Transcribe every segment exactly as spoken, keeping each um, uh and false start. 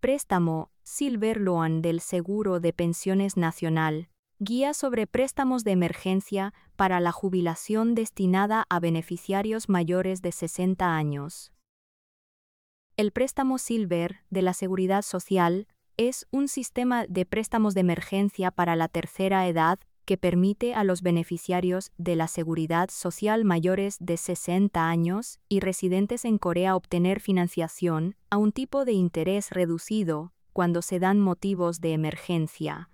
préstamo Silver Loan del Seguro de Pensiones Nacional, guía sobre préstamos de emergencia para la jubilación destinada a beneficiarios mayores de sesenta años. El préstamo Silver de la Seguridad Social es un sistema de préstamos de emergencia para la tercera edad que permite a los beneficiarios de la Seguridad Social mayores de sesenta años y residentes en Corea obtener financiación a un tipo de interés reducido cuando se dan motivos de emergencia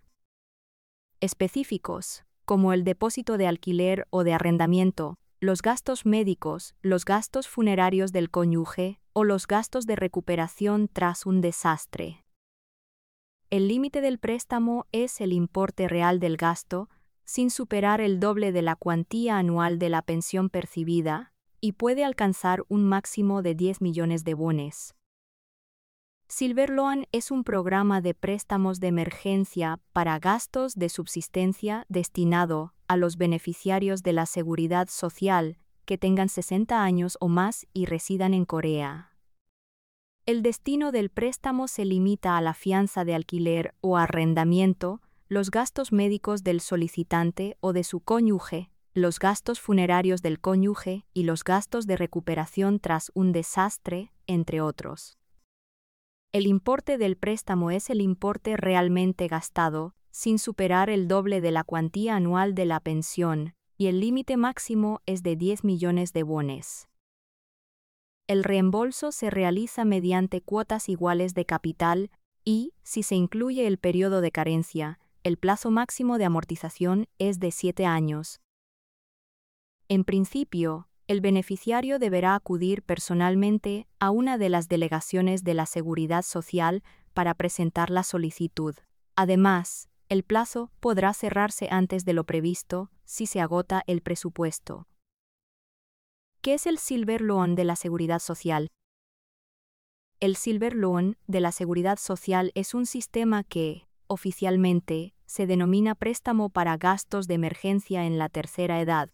específicos, como el depósito de alquiler o de arrendamiento, los gastos médicos, los gastos funerarios del cónyuge o los gastos de recuperación tras un desastre. El límite del préstamo es el importe real del gasto, sin superar el doble de la cuantía anual de la pensión percibida, y puede alcanzar un máximo de diez millones de wones. Silver Loan es un programa de préstamos de emergencia para gastos de subsistencia destinado a los beneficiarios de la Seguridad Social que tengan sesenta años o más y residan en Corea. El destino del préstamo se limita a la fianza de alquiler o arrendamiento, los gastos médicos del solicitante o de su cónyuge, los gastos funerarios del cónyuge y los gastos de recuperación tras un desastre, entre otros. El importe del préstamo es el importe realmente gastado, sin superar el doble de la cuantía anual de la pensión, y el límite máximo es de diez millones de wones. El reembolso se realiza mediante cuotas iguales de capital y, si se incluye el periodo de carencia, el plazo máximo de amortización es de siete años. En principio, el beneficiario deberá acudir personalmente a una de las delegaciones de la Seguridad Social para presentar la solicitud. Además, el plazo podrá cerrarse antes de lo previsto si se agota el presupuesto. ¿Qué es el Silver Loan de la Seguridad Social? El Silver Loan de la Seguridad Social es un sistema que, oficialmente, se denomina préstamo para gastos de emergencia en la tercera edad.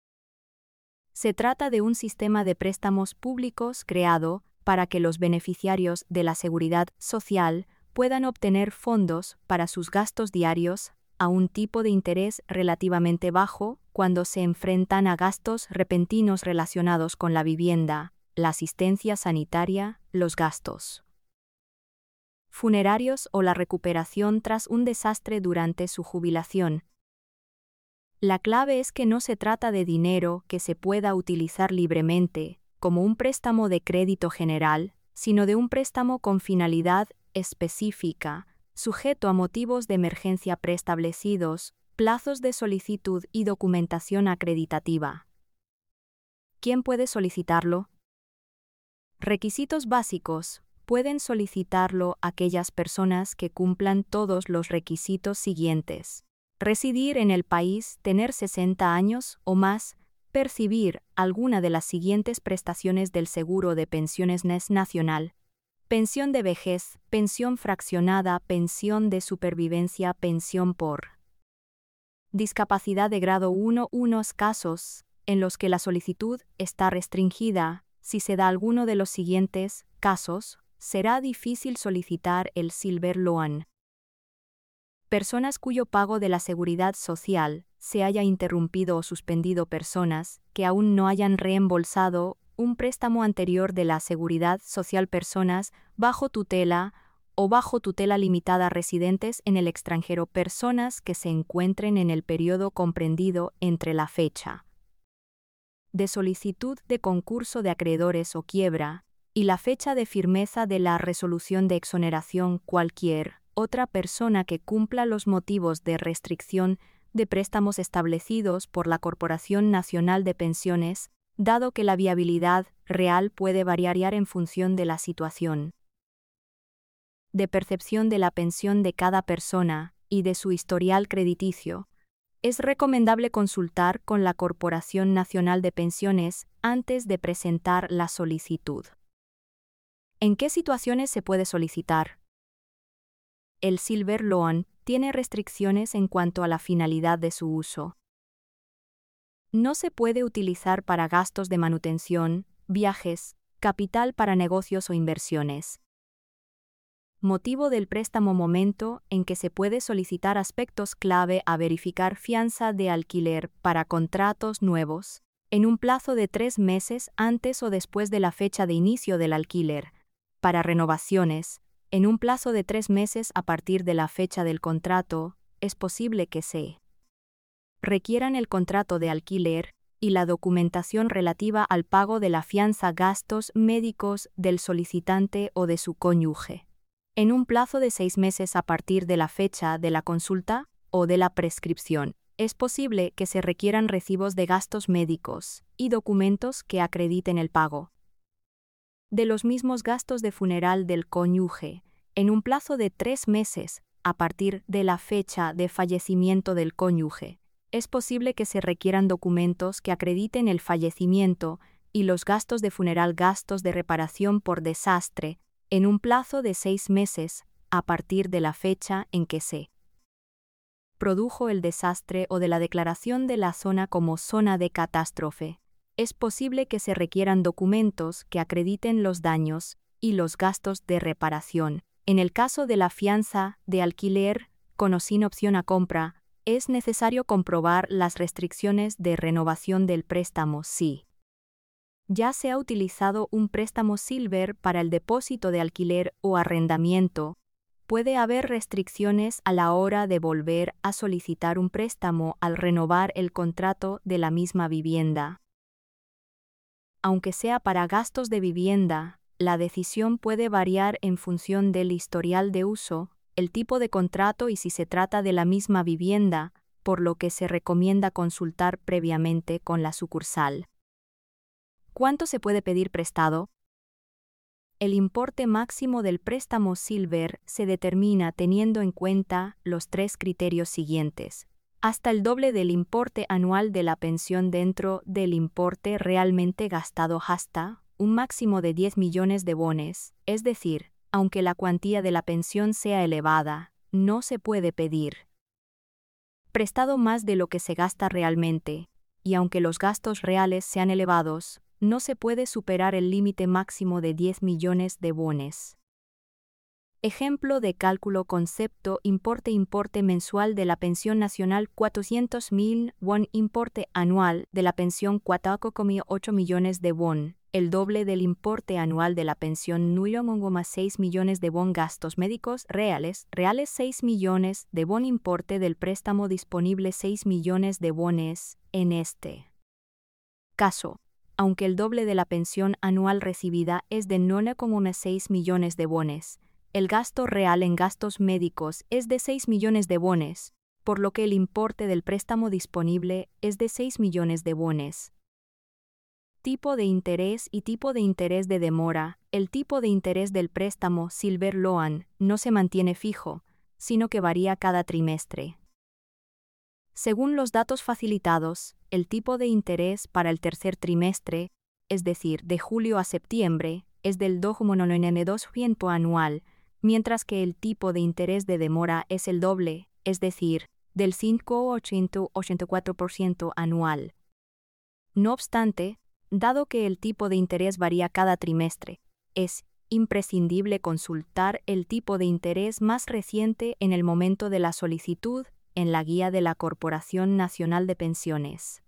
Se trata de un sistema de préstamos públicos creado para que los beneficiarios de la Seguridad Social puedan obtener fondos para sus gastos diarios a un tipo de interés relativamente bajo cuando se enfrentan a gastos repentinos relacionados con la vivienda, la asistencia sanitaria, los gastos funerarios o la recuperación tras un desastre durante su jubilación. La clave es que no se trata de dinero que se pueda utilizar libremente, como un préstamo de crédito general, sino de un préstamo con finalidad específica, sujeto a motivos de emergencia preestablecidos, plazos de solicitud y documentación acreditativa. ¿Quién puede solicitarlo? Requisitos básicos. Pueden solicitarlo aquellas personas que cumplan todos los requisitos siguientes: residir en el país, tener sesenta años o más, percibir alguna de las siguientes prestaciones del Seguro de Pensiones Nacional: pensión de vejez, pensión fraccionada, pensión de supervivencia, pensión por discapacidad de grado uno. Unos casos en los que la solicitud está restringida, si se da alguno de los siguientes casos, será difícil solicitar el Silver Loan. Personas cuyo pago de la Seguridad Social se haya interrumpido o suspendido, personas que aún no hayan reembolsado un préstamo anterior de la Seguridad Social, personas bajo tutela o bajo tutela limitada residentes en el extranjero, personas que se encuentren en el periodo comprendido entre la fecha de solicitud de concurso de acreedores o quiebra y la fecha de firmeza de la resolución de exoneración. Cualquier otra persona que cumpla los motivos de restricción de préstamos establecidos por la Corporación Nacional de Pensiones, dado que la viabilidad real puede variar en función de la situación de percepción de la pensión de cada persona y de su historial crediticio, es recomendable consultar con la Corporación Nacional de Pensiones antes de presentar la solicitud. ¿En qué situaciones se puede solicitar? El Silver Loan tiene restricciones en cuanto a la finalidad de su uso. No se puede utilizar para gastos de manutención, viajes, capital para negocios o inversiones. Motivo del préstamo: momento en que se puede solicitar aspectos clave a verificar fianza de alquiler para contratos nuevos, en un plazo de tres meses antes o después de la fecha de inicio del alquiler. Para renovaciones, en un plazo de tres meses a partir de la fecha del contrato, es posible que se requieran el contrato de alquiler y la documentación relativa al pago de la fianza, gastos médicos del solicitante o de su cónyuge. En un plazo de seis meses a partir de la fecha de la consulta o de la prescripción, es posible que se requieran recibos de gastos médicos y documentos que acrediten el pago de los mismos gastos de funeral del cónyuge, en un plazo de tres meses a partir de la fecha de fallecimiento del cónyuge. Es posible que se requieran documentos que acrediten el fallecimiento y los gastos de funeral, gastos de reparación por desastre, en un plazo de seis meses a partir de la fecha en que se produjo el desastre o de la declaración de la zona como zona de catástrofe. Es posible que se requieran documentos que acrediten los daños y los gastos de reparación. En el caso de la fianza de alquiler con o sin opción a compra, es necesario comprobar las restricciones de renovación del préstamo si ya se ha utilizado un préstamo Silver para el depósito de alquiler o arrendamiento. Puede haber restricciones a la hora de volver a solicitar un préstamo al renovar el contrato de la misma vivienda. Aunque sea para gastos de vivienda, la decisión puede variar en función del historial de uso, el tipo de contrato y si se trata de la misma vivienda, por lo que se recomienda consultar previamente con la sucursal. ¿Cuánto se puede pedir prestado? El importe máximo del préstamo Silver se determina teniendo en cuenta los tres criterios siguientes: hasta el doble del importe anual de la pensión dentro del importe realmente gastado, hasta un máximo de diez millones de wones, es decir, aunque la cuantía de la pensión sea elevada, no se puede pedir prestado más de lo que se gasta realmente, y aunque los gastos reales sean elevados, no se puede superar el límite máximo de diez millones de wones. Ejemplo de cálculo: concepto: importe importe mensual de la pensión nacional cuatrocientos mil won, importe anual de la pensión cuatro coma ocho millones de won, el doble del importe anual de la pensión nueve coma seis millones de won, gastos médicos reales, reales seis millones de won, importe del préstamo disponible seis millones de wones. En este caso, aunque el doble de la pensión anual recibida es de nueve coma seis millones de wones, el gasto real en gastos médicos es de seis millones de wones, por lo que el importe del préstamo disponible es de seis millones de wones. Tipo de interés y tipo de interés de demora. El tipo de interés del préstamo Silver Loan no se mantiene fijo, sino que varía cada trimestre. Según los datos facilitados, el tipo de interés para el tercer trimestre, es decir, de julio a septiembre, es del dos coma noventa y dos por ciento anual, mientras que el tipo de interés de demora es el doble, es decir, del cinco coma ochenta y cuatro por ciento anual. No obstante, dado que el tipo de interés varía cada trimestre, es imprescindible consultar el tipo de interés más reciente en el momento de la solicitud en la guía de la Corporación Nacional de Pensiones.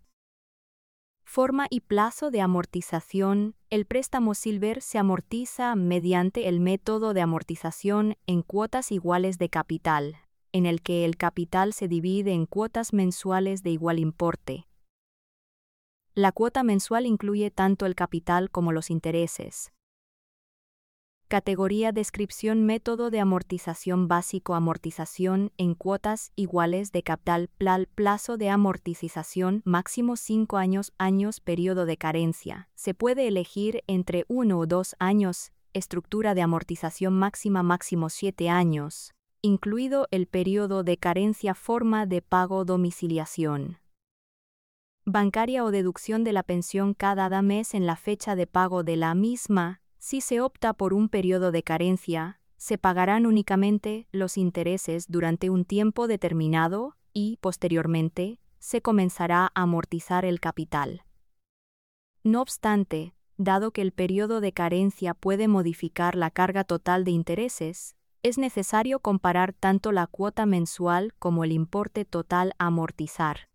Forma y plazo de amortización. El préstamo Silver se amortiza mediante el método de amortización en cuotas iguales de capital, en el que el capital se divide en cuotas mensuales de igual importe. La cuota mensual incluye tanto el capital como los intereses. Categoría: descripción, método de amortización básico, amortización en cuotas iguales de capital, plal, plazo de amortización máximo cinco años, años, periodo de carencia. Se puede elegir entre uno o dos años, estructura de amortización máxima máximo siete años, incluido el periodo de carencia, forma de pago, domiciliación bancaria o deducción de la pensión cada mes en la fecha de pago de la misma. Si se opta por un periodo de carencia, se pagarán únicamente los intereses durante un tiempo determinado y, posteriormente, se comenzará a amortizar el capital. No obstante, dado que el periodo de carencia puede modificar la carga total de intereses, es necesario comparar tanto la cuota mensual como el importe total a amortizar.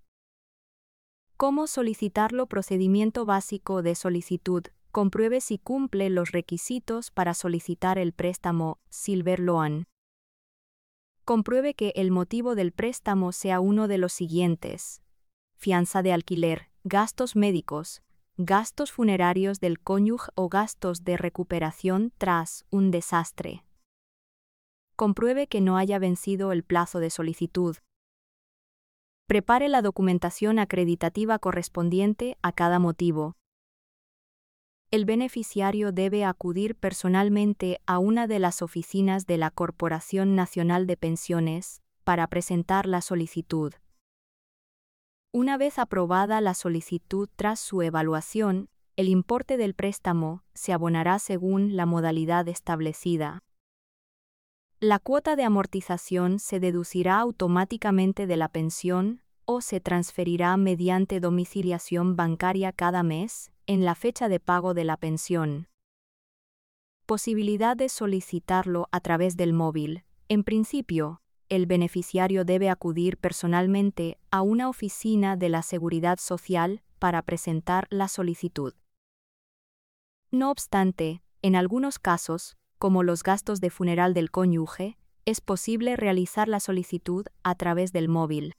¿Cómo solicitarlo? Procedimiento básico de solicitud. Compruebe si cumple los requisitos para solicitar el préstamo Silver Loan. Compruebe que el motivo del préstamo sea uno de los siguientes: fianza de alquiler, gastos médicos, gastos funerarios del cónyuge o gastos de recuperación tras un desastre. Compruebe que no haya vencido el plazo de solicitud. Prepare la documentación acreditativa correspondiente a cada motivo. El beneficiario debe acudir personalmente a una de las oficinas de la Corporación Nacional de Pensiones para presentar la solicitud. Una vez aprobada la solicitud tras su evaluación, el importe del préstamo se abonará según la modalidad establecida. La cuota de amortización se deducirá automáticamente de la pensión o se transferirá mediante domiciliación bancaria cada mes en la fecha de pago de la pensión. Posibilidad de solicitarlo a través del móvil. En principio, el beneficiario debe acudir personalmente a una oficina de la Seguridad Social para presentar la solicitud. No obstante, en algunos casos, como los gastos de funeral del cónyuge, es posible realizar la solicitud a través del móvil.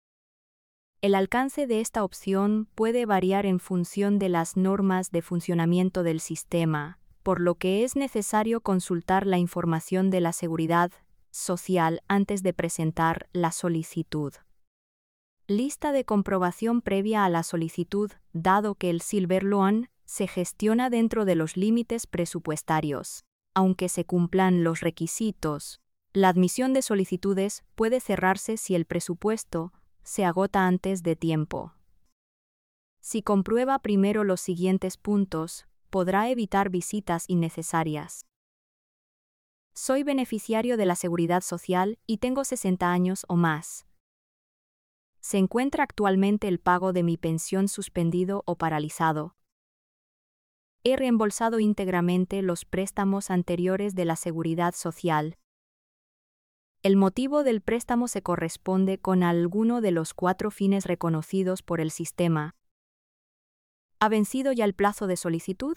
El alcance de esta opción puede variar en función de las normas de funcionamiento del sistema, por lo que es necesario consultar la información de la Seguridad Social antes de presentar la solicitud. Lista de comprobación previa a la solicitud, dado que el Silver Loan se gestiona dentro de los límites presupuestarios. Aunque se cumplan los requisitos, la admisión de solicitudes puede cerrarse si el presupuesto se agota antes de tiempo. Si comprueba primero los siguientes puntos, podrá evitar visitas innecesarias. Soy beneficiario de la Seguridad Social y tengo sesenta años o más. ¿Se encuentra actualmente el pago de mi pensión suspendido o paralizado? He reembolsado íntegramente los préstamos anteriores de la Seguridad Social. El motivo del préstamo se corresponde con alguno de los cuatro fines reconocidos por el sistema. ¿Ha vencido ya el plazo de solicitud?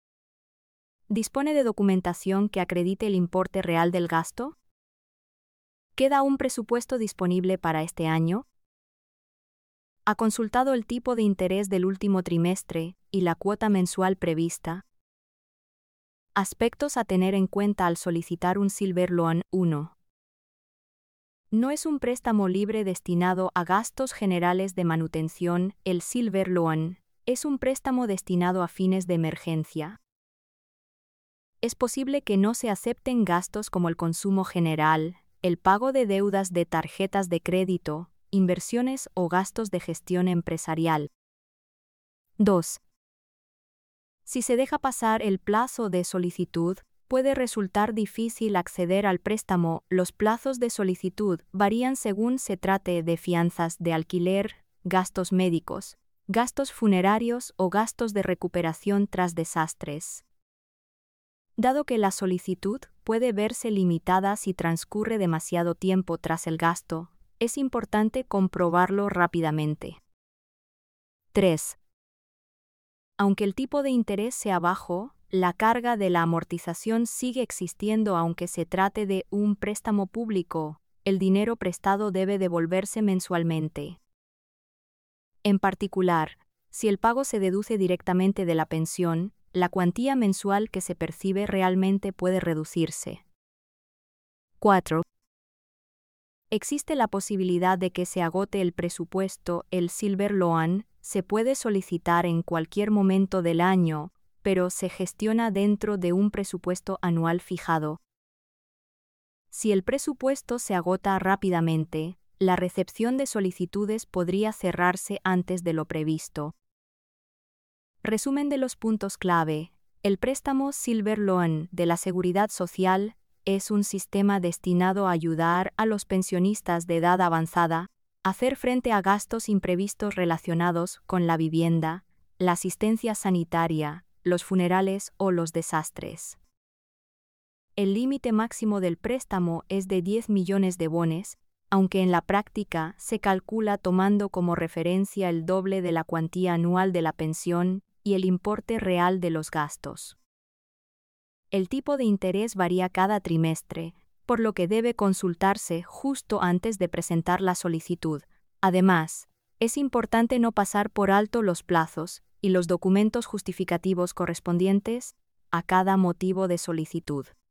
¿Dispone de documentación que acredite el importe real del gasto? ¿Queda un presupuesto disponible para este año? ¿Ha consultado el tipo de interés del último trimestre y la cuota mensual prevista? Aspectos a tener en cuenta al solicitar un Silver Loan. uno. No es un préstamo libre destinado a gastos generales de manutención. El Silver Loan es un préstamo destinado a fines de emergencia. Es posible que no se acepten gastos como el consumo general, el pago de deudas de tarjetas de crédito, inversiones o gastos de gestión empresarial. dos. Si se deja pasar el plazo de solicitud, puede resultar difícil acceder al préstamo. Los plazos de solicitud varían según se trate de fianzas de alquiler, gastos médicos, gastos funerarios o gastos de recuperación tras desastres. Dado que la solicitud puede verse limitada si transcurre demasiado tiempo tras el gasto, es importante comprobarlo rápidamente. tres. Aunque el tipo de interés sea bajo, la carga de la amortización sigue existiendo aunque se trate de un préstamo público. El dinero prestado debe devolverse mensualmente. En particular, si el pago se deduce directamente de la pensión, la cuantía mensual que se percibe realmente puede reducirse. cuatro. Existe la posibilidad de que se agote el presupuesto. El Silver Loan se puede solicitar en cualquier momento del año, pero se gestiona dentro de un presupuesto anual fijado. Si el presupuesto se agota rápidamente, la recepción de solicitudes podría cerrarse antes de lo previsto. Resumen de los puntos clave. El préstamo Silver Loan de la Seguridad Social es un sistema destinado a ayudar a los pensionistas de edad avanzada a hacer frente a gastos imprevistos relacionados con la vivienda, la asistencia sanitaria, los funerales o los desastres. El límite máximo del préstamo es de diez millones de wones, aunque en la práctica se calcula tomando como referencia el doble de la cuantía anual de la pensión y el importe real de los gastos. El tipo de interés varía cada trimestre, por lo que debe consultarse justo antes de presentar la solicitud. Además, es importante no pasar por alto los plazos y los documentos justificativos correspondientes a cada motivo de solicitud.